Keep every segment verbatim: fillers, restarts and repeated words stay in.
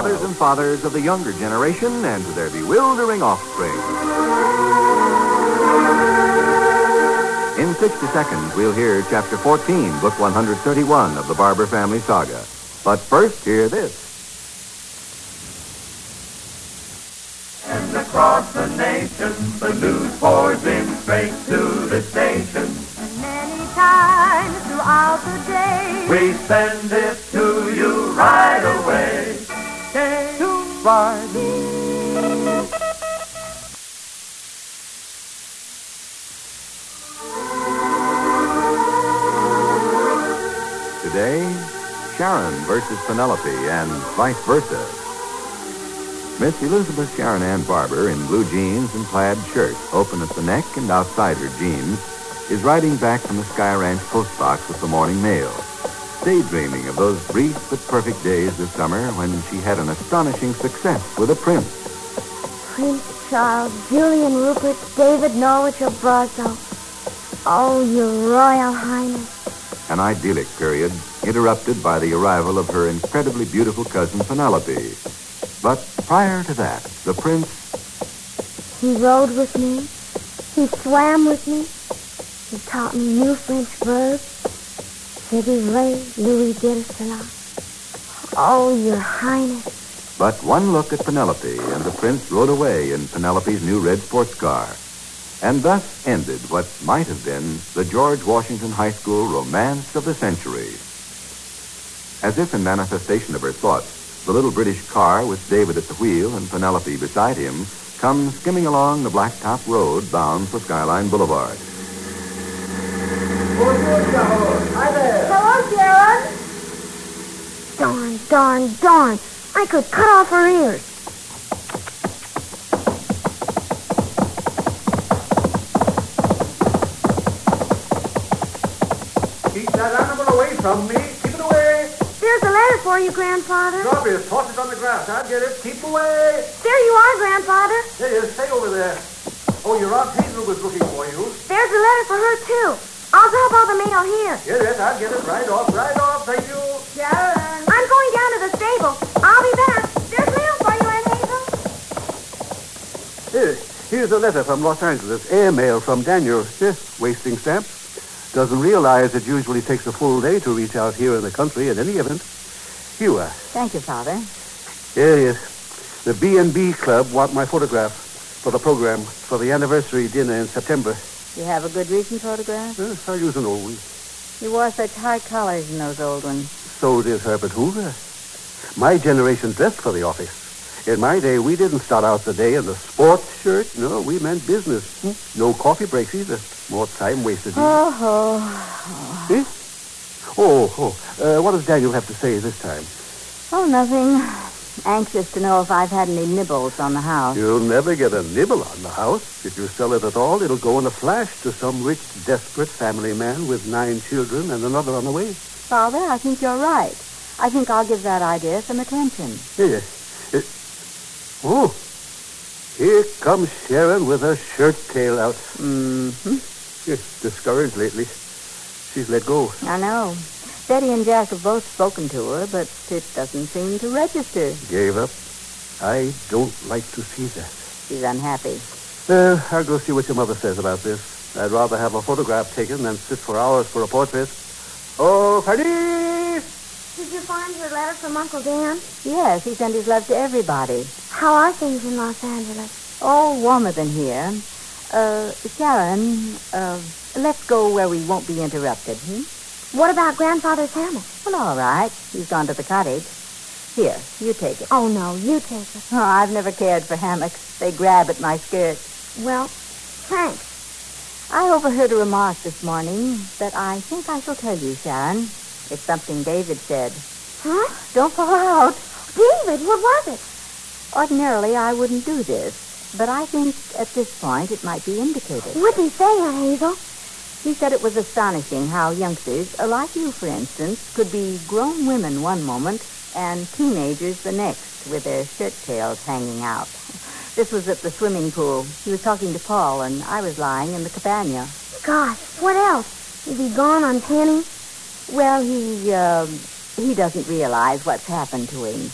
mothers and fathers of the younger generation and to their bewildering offspring. In sixty seconds, we'll hear Chapter fourteen, Book one hundred thirty-one of the Barber Family Saga. But first, hear this. And across the nation, the news pours in straight to the station. And many times throughout the day, we send it to you right away. Stay right. Today, Sharon versus Penelope and vice versa. Miss Elizabeth Sharon Ann Barber, in blue jeans and plaid shirt, open at the neck and outside her jeans, is riding back from the Sky Ranch post box with the morning mail, daydreaming of those brief but perfect days this summer when she had an astonishing success with a prince. Prince Charles, Julian Rupert, David Norwich of Brazo. Oh, your Royal Highness. An idyllic period interrupted by the arrival of her incredibly beautiful cousin Penelope. But prior to that, the prince... He rode with me. He swam with me. He taught me new French verbs. C'est vrai, Louis de cela. Oh, your Highness. But one look at Penelope, and the prince rode away in Penelope's new red sports car. And thus ended what might have been the George Washington High School romance of the century. As if in manifestation of her thoughts, the little British car with David at the wheel and Penelope beside him comes skimming along the blacktop road bound for Skyline Boulevard. Hi there. Hello, Sharon. Darn, darn, darn. I could cut off her ears. Keep that animal away from me. Keep it away. There's a letter for you, Grandfather. Drop it. Toss it on the grass. I'll get it. Keep away. There you are, Grandfather. There you is. Stay over there. Oh, your Aunt Hazel was looking for you. There's a letter for her, too. I'll drop all the mail here. Get it. I'll get it. Right off. Right off. Thank you. Sharon. I'm going down to the stable. I'll be back. There's mail for you, Aunt Hazel. Here. Here's a letter from Los Angeles. Airmail from Daniel. Yes, wasting stamps. Doesn't realize it usually takes a full day to reach out here in the country in any event. Here you are. Thank you, Father. Here he is. The B and B Club want my photograph for the program for the anniversary dinner in September. You have a good recent photograph? Uh, I'll use an old one. You wore such high collars in those old ones. So did Herbert Hoover. My generation dressed for the office. In my day, we didn't start out the day in the sports shirt. No, we meant business. Hmm? No coffee breaks either. More time wasted. Oh, oh. Eh? Oh, oh. Uh, what does Daniel have to say this time? Oh, nothing. Anxious to know if I've had any nibbles on the house. You'll never get a nibble on the house. If you sell it at all, it'll go in a flash to some rich, desperate family man with nine children and another on the way. Father, I think you're right. I think I'll give that idea some attention. Here. Uh, oh. Here comes Sharon with her shirt tail out. Mm-hmm. Yes, discouraged lately. She's let go. I know. Betty and Jack have both spoken to her, but it doesn't seem to register. Gave up. I don't like to see that. She's unhappy. Uh, I'll go see what your mother says about this. I'd rather have a photograph taken than sit for hours for a portrait. Oh, Fanny! Did you find your letter from Uncle Dan? Yes, he sent his love to everybody. How are things in Los Angeles? Oh, warmer than here. Uh, Sharon, uh, let's go where we won't be interrupted, hmm? What about Grandfather's hammock? Well, all right. He's gone to the cottage. Here, you take it. Oh, no, you take it. Oh, I've never cared for hammocks. They grab at my skirts. Well, thanks. I overheard a remark this morning that I think I shall tell you, Sharon. It's something David said. Huh? Don't fall out. David, what was it? Ordinarily, I wouldn't do this, but I think at this point it might be indicated. What did he say, Aunt Hazel? He said it was astonishing how youngsters, like you, for instance, could be grown women one moment and teenagers the next with their shirt tails hanging out. This was at the swimming pool. He was talking to Paul, and I was lying in the cabana. Gosh, what else? Is he gone on Penny? Well, he, uh, he doesn't realize what's happened to him.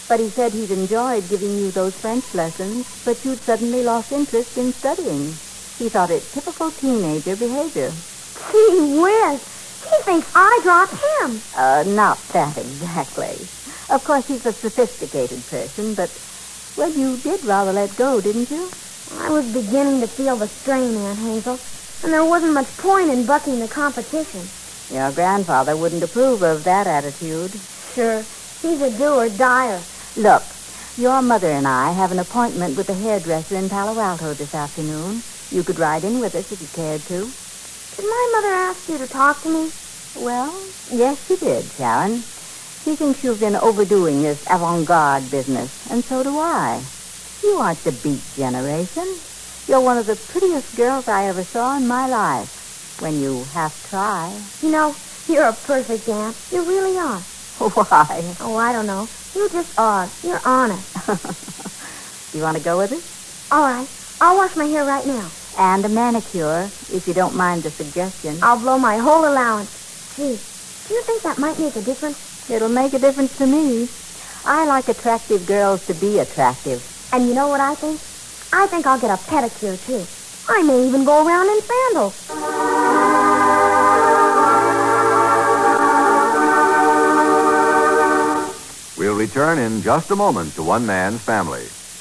But he said he'd enjoyed giving you those French lessons, but you'd suddenly lost interest in studying. He thought it typical teenager behavior. Gee whiz. He thinks I dropped him. Uh, not that exactly. Of course, he's a sophisticated person, but, well, you did rather let go, didn't you? I was beginning to feel the strain, Aunt Hazel, and there wasn't much point in bucking the competition. Your grandfather wouldn't approve of that attitude. Sure, he's a do-or-dyer. Look, your mother and I have an appointment with a hairdresser in Palo Alto this afternoon. You could ride in with us if you cared to. Did my mother ask you to talk to me? Well, yes, she did, Sharon. She thinks you've been overdoing this avant-garde business, and so do I. You aren't the beat generation. You're one of the prettiest girls I ever saw in my life, when you half try. You know, you're a perfect aunt. You really are. Why? Oh, I don't know. You just are. You're honest. You want to go with us? All right. I'll wash my hair right now. And a manicure, if you don't mind the suggestion. I'll blow my whole allowance. Gee, do you think that might make a difference? It'll make a difference to me. I like attractive girls to be attractive. And you know what I think? I think I'll get a pedicure, too. I may even go around in sandals. We'll return in just a moment to One Man's Family.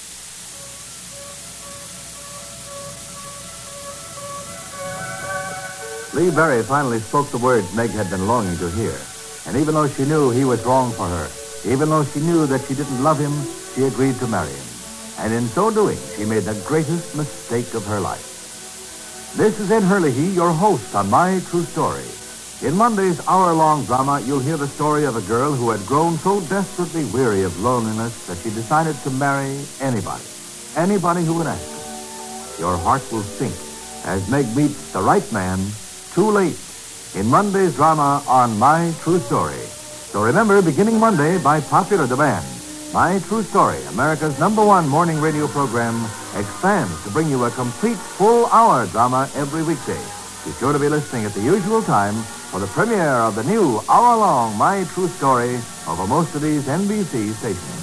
Lee Berry finally spoke the words Meg had been longing to hear. And even though she knew he was wrong for her, even though she knew that she didn't love him, she agreed to marry him. And in so doing, she made the greatest mistake of her life. This is Ed Herlihy, your host on My True Story. In Monday's hour-long drama, you'll hear the story of a girl who had grown so desperately weary of loneliness that she decided to marry anybody. Anybody who would ask her. Your heart will sink as Meg meets the right man too late in Monday's drama on My True Story. So remember, beginning Monday, by popular demand, My True Story, America's number one morning radio program, expands to bring you a complete full-hour drama every weekday. Be sure to be listening at the usual time for the premiere of the new hour-long My True Story over most of these N B C stations.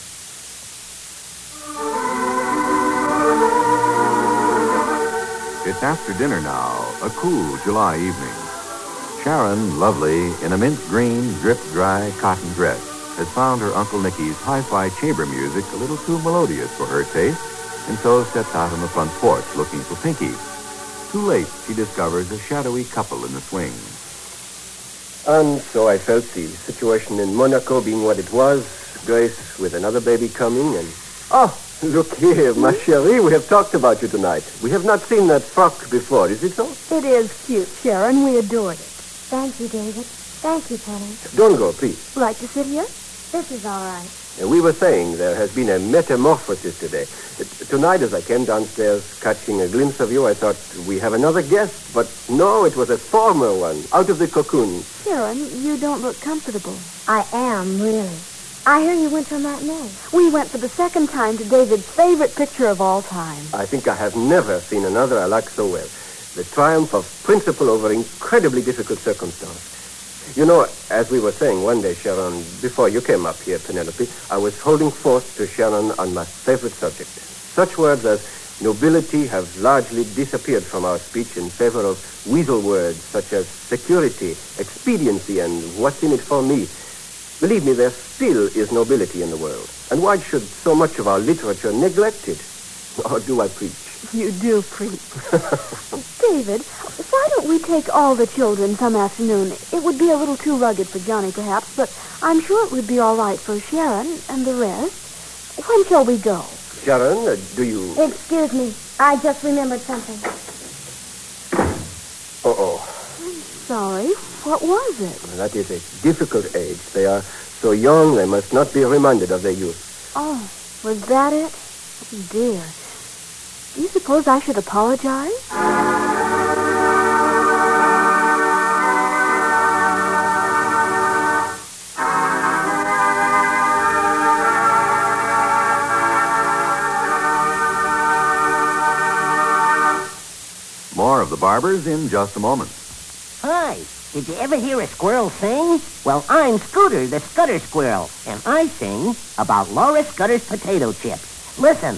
It's after dinner now, a cool July evening. Sharon, lovely, in a mint green, drip-dry cotton dress, has found her Uncle Nicky's hi-fi chamber music a little too melodious for her taste, and so steps out on the front porch looking for Pinky. Too late, she discovers a shadowy couple in the swings. And so I felt the situation in Monaco being what it was, Grace with another baby coming, and... Oh, look here, ma chérie, we have talked about you tonight. We have not seen that frock before, is it so? It is cute, Sharon. We adored it. Thank you, David. Thank you, Penny. Don't go, please. Like to sit here? This is all right. Uh, We were saying there has been a metamorphosis today. Uh, Tonight, as I came downstairs, catching a glimpse of you, I thought we have another guest. But no, it was a former one, out of the cocoon. Sharon, you don't look comfortable. I am, really. I hear you went to a matinee. We went for the second time to David's favorite picture of all time. I think I have never seen another I like so well. The triumph of principle over incredibly difficult circumstance. You know, as we were saying one day, Sharon, before you came up here, Penelope, I was holding forth to Sharon on my favorite subject. Such words as nobility have largely disappeared from our speech in favor of weasel words such as security, expediency, and what's in it for me. Believe me, there still is nobility in the world. And why should so much of our literature neglect it? Or do I preach? You do preach. David, why don't we take all the children some afternoon? It would be a little too rugged for Johnny, perhaps, but I'm sure it would be all right for Sharon and the rest. When shall we go? Sharon, uh, do you... Excuse me. I just remembered something. Uh-oh. Sorry. What was it? That is a difficult age. They are so young, they must not be reminded of their youth. Oh, was that it? Oh, dear. Do you suppose I should apologize? More of The Barbers in just a moment. Hi, Did you ever hear a squirrel sing? Well, I'm Scooter, the Scudder Squirrel, and I sing about Laura Scudder's potato chips. Listen.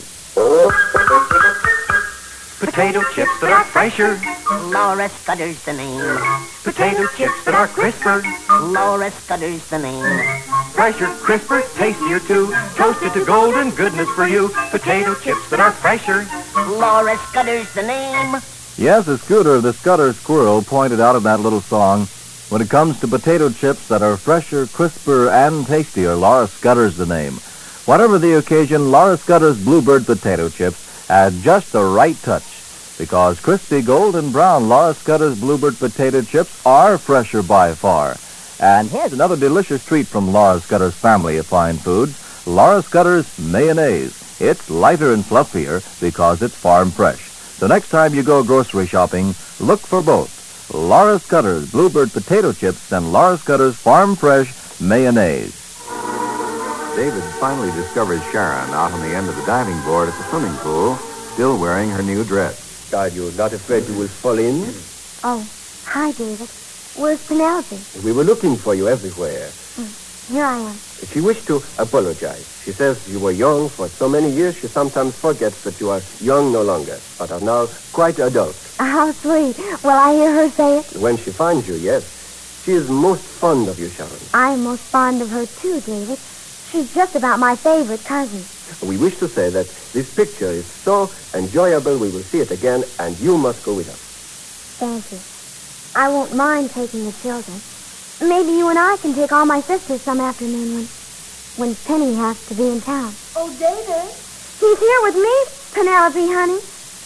Potato chips that are fresher, Laura Scudder's the name. potato chips that are crisper, Laura Scudder's the name. fresher, crisper, tastier too, toasted to golden goodness for you. Potato chips that are fresher. Laura Scudder's the name. Yes, as Scooter, the Scudder Squirrel, pointed out in that little song, when it comes to potato chips that are fresher, crisper, and tastier, Laura Scudder's the name. Whatever the occasion, Laura Scudder's Bluebird potato chips add just the right touch, because crispy golden brown Laura Scudder's Bluebird potato chips are fresher by far. And here's another delicious treat from Laura Scudder's family of fine foods, Laura Scudder's mayonnaise. It's lighter and fluffier because it's farm fresh. So next time you go grocery shopping, look for both Laura Scudder's Bluebird potato chips and Laura Scudder's farm fresh mayonnaise. David finally discovers Sharon out on the end of the diving board at the swimming pool, still wearing her new dress. Are you not afraid you will fall in? Oh, hi, David. Where's Penelope? We were looking for you everywhere. Here I am. She wished to apologize. She says you were young for so many years, she sometimes forgets that you are young no longer, but are now quite adult. How sweet. Will I hear her say it? When she finds you, yes. She is most fond of you, Sharon. I'm most fond of her, too, David. She's just about my favorite cousin. We wish to say that this picture is so enjoyable we will see it again, and you must go with us. Thank you. I won't mind taking the children. Maybe you and I can take all my sisters some afternoon when, when Penny has to be in town. Oh, David. He's here with me, Penelope, honey.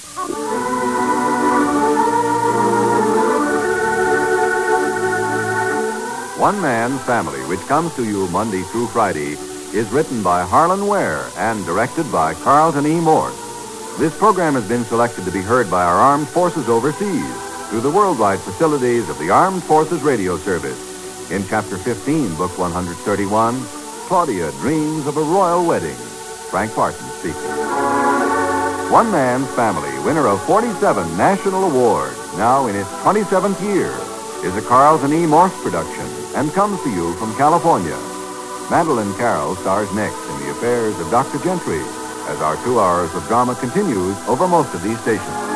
One Man's Family, which comes to you Monday through Friday, is written by Harlan Ware and directed by Carlton E. Morse. This program has been selected to be heard by our armed forces overseas through the worldwide facilities of the Armed Forces Radio Service. In Chapter fifteen, Book one thirty-one, Claudia dreams of a royal wedding. Frank Parton speaking. One Man's Family, winner of forty-seven national awards, now in its twenty-seventh year, is a Carlton E. Morse production and comes to you from California. Madeline Carroll stars next in the affairs of Doctor Gentry as our two hours of drama continues over most of these stations.